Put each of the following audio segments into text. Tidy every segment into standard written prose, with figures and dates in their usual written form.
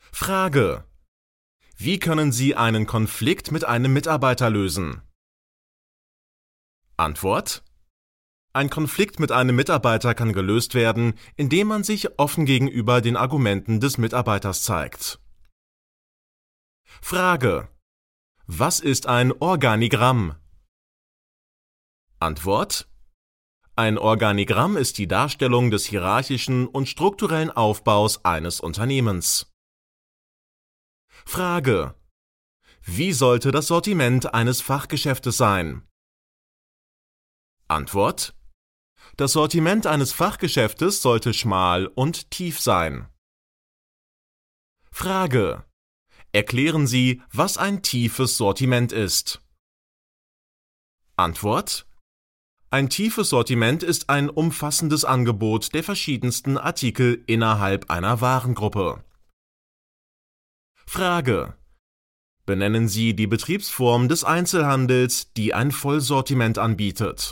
Frage: Wie können Sie einen Konflikt mit einem Mitarbeiter lösen? Antwort: Ein Konflikt mit einem Mitarbeiter kann gelöst werden, indem man sich offen gegenüber den Argumenten des Mitarbeiters zeigt. Frage: Was ist ein Organigramm? Antwort: Ein Organigramm ist die Darstellung des hierarchischen und strukturellen Aufbaus eines Unternehmens. Frage: Wie sollte das Sortiment eines Fachgeschäftes sein? Antwort: Das Sortiment eines Fachgeschäftes sollte schmal und tief sein. Frage: Erklären Sie, was ein tiefes Sortiment ist. Antwort: Ein tiefes Sortiment ist ein umfassendes Angebot der verschiedensten Artikel innerhalb einer Warengruppe. Frage: Benennen Sie die Betriebsform des Einzelhandels, die ein Vollsortiment anbietet.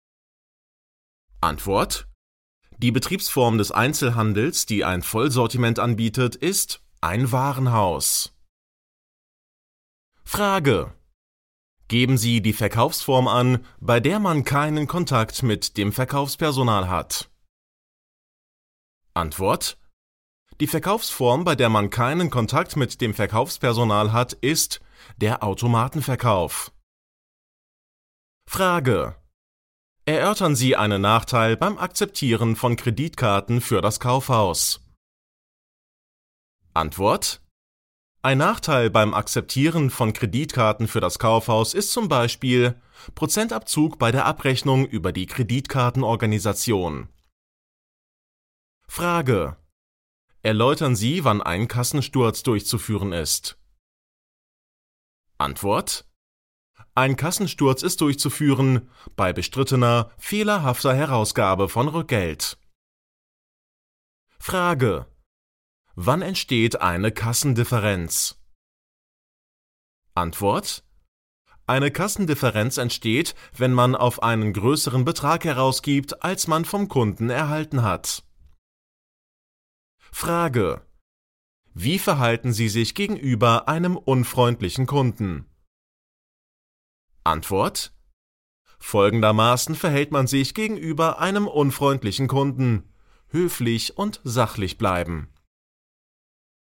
Antwort: Die Betriebsform des Einzelhandels, die ein Vollsortiment anbietet, ist ein Warenhaus. Frage: Geben Sie die Verkaufsform an, bei der man keinen Kontakt mit dem Verkaufspersonal hat. Antwort: Die Verkaufsform, bei der man keinen Kontakt mit dem Verkaufspersonal hat, ist der Automatenverkauf. Frage: Erörtern Sie einen Nachteil beim Akzeptieren von Kreditkarten für das Kaufhaus. Antwort: Ein Nachteil beim Akzeptieren von Kreditkarten für das Kaufhaus ist zum Beispiel Prozentabzug bei der Abrechnung über die Kreditkartenorganisation. Frage: Erläutern Sie, wann ein Kassensturz durchzuführen ist. Antwort: Ein Kassensturz ist durchzuführen bei bestrittener, fehlerhafter Herausgabe von Rückgeld. Frage: Wann entsteht eine Kassendifferenz? Antwort: Eine Kassendifferenz entsteht, wenn man auf einen größeren Betrag herausgibt, als man vom Kunden erhalten hat. Frage: Wie verhalten Sie sich gegenüber einem unfreundlichen Kunden? Antwort: Folgendermaßen verhält man sich gegenüber einem unfreundlichen Kunden: höflich und sachlich bleiben.